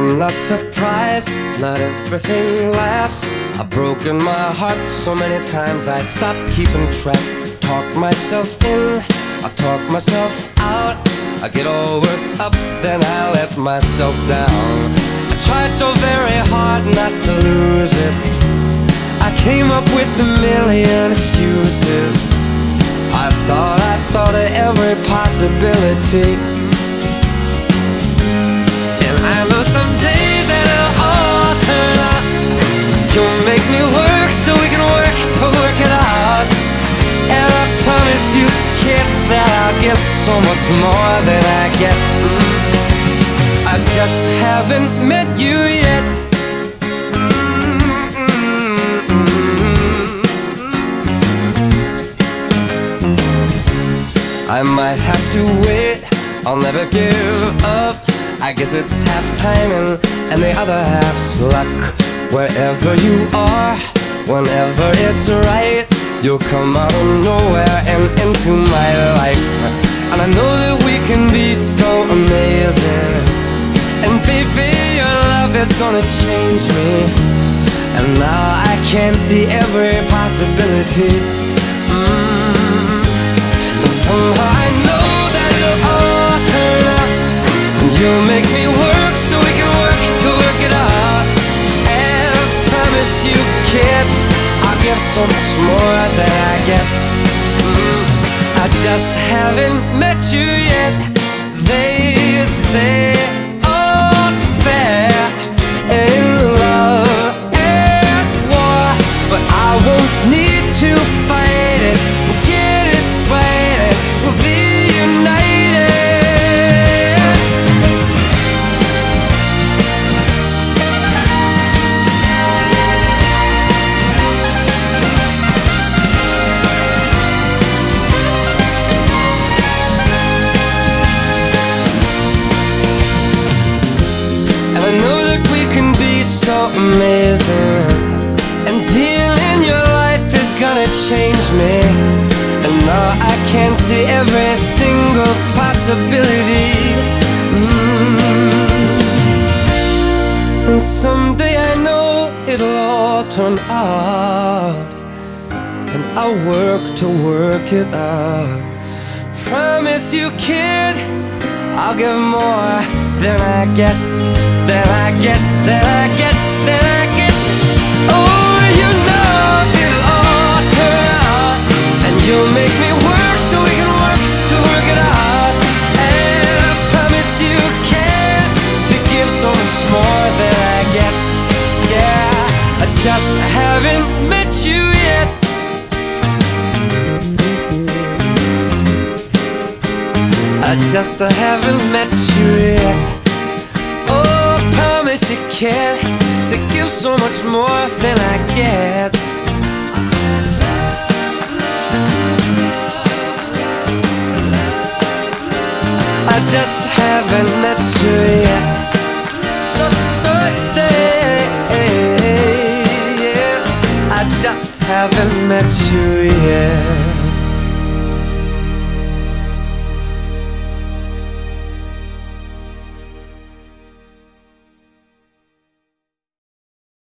I'm not surprised, not everything lasts. I've broken my heart so many times I stopped keeping track. Talk myself in, I talk myself out. I get all worked up, then I let myself down. I tried so very hard not to lose it. I came up with a million excuses. I thought of every possibility. And I know someday that it'll all turn out. You'll make me work so we can work to work it out. And I promise you, kid, that I'll give so much more than I get. I just haven't met you yet. I might have to wait, I'll never give up. I guess it's half timing and the other half's luck. Wherever you are, whenever it's right, you'll come out of nowhere and into my life. And I know that we can be so amazing. And baby, your love is gonna change me. And now I can see every possibility. Somehow I know that it'll all turn out. You'll make me work so we can work to work it out. And I promise you, kid, I'll give so much more than I get. I just haven't met you yet. They say all's fair in love and war, but I won't need to fight it. We'll get it right. We'll be united. And I know that we can be so amazing. And being in your life is gonna change me. And now I can see every single possibility. And someday I know it'll all turn out. And I'll work to work it out. Promise you, kid, I'll give more than I get, than I get, than I get, than I get. Oh, you know it'll all turn out. And you'll make me work so we can work to work it out. And I promise you can to give so much more than I get. Yeah, I just haven't met you yet. I just haven't met you yet. Oh, I promise you can to give so much more than I get. I just haven't met you yet. So yeah, I just haven't met you yet.